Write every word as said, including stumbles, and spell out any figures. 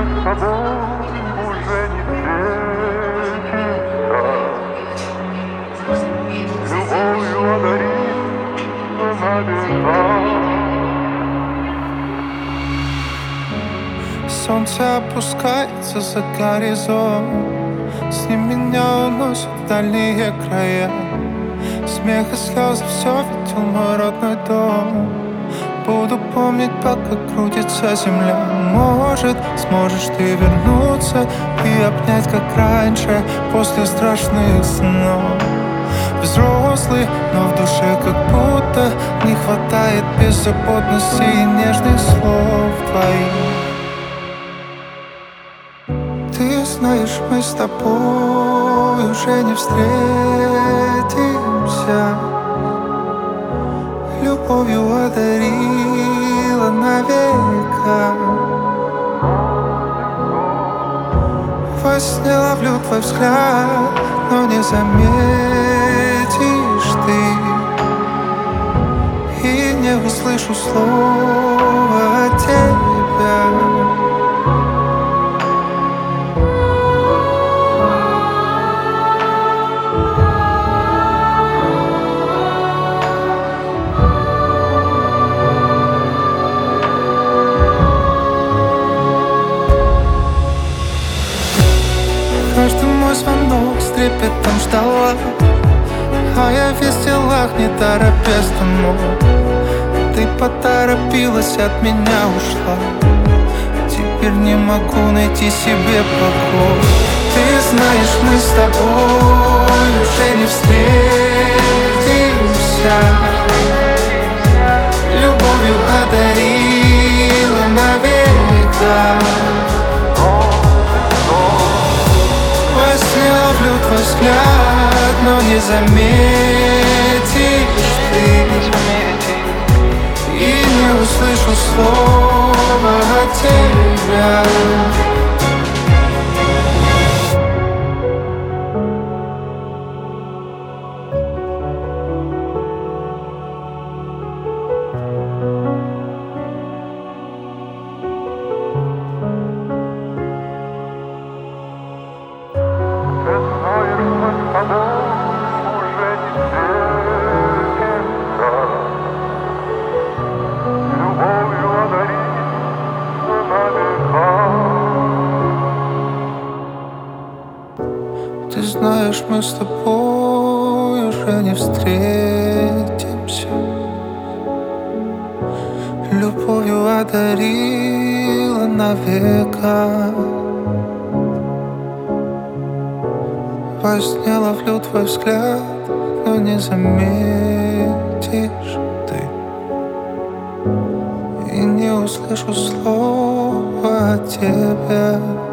с тобой уже не встретимся. Любовью одарит на века. Солнце опускается за горизонт, с ним меня уносят в дальние края. Смех и слезы, все видел мой родной дом. Буду помнить, пока крутится земля. Может, сможешь ты вернуться и обнять, как раньше, после страшных снов. Взрослый, но в душе как будто не хватает беззаботности и нежных слов твоих. Ты знаешь, мы с тобой уже не встретимся. Любовью одарила навека. Во сне ловлю твой взгляд, но не заметишь ты, и не услышу слова от тебя. Каждый мой звонок с трепетом ждала, а я весь в делах, не торопясь домой. Ты поторопилась, от меня ушла. Теперь не могу найти себе покой. Ты знаешь, мы с тобой уже не встретимся. Любовью одарила навека. Ловлю твой взгляд, но не заметишь ты, и не услышу слова от тебя. Ты знаешь, мы с тобой уже не встретимся. Любовью одарила навека. Во сне ловлю твой взгляд, но не заметишь ты, и не услышу слова от тебя.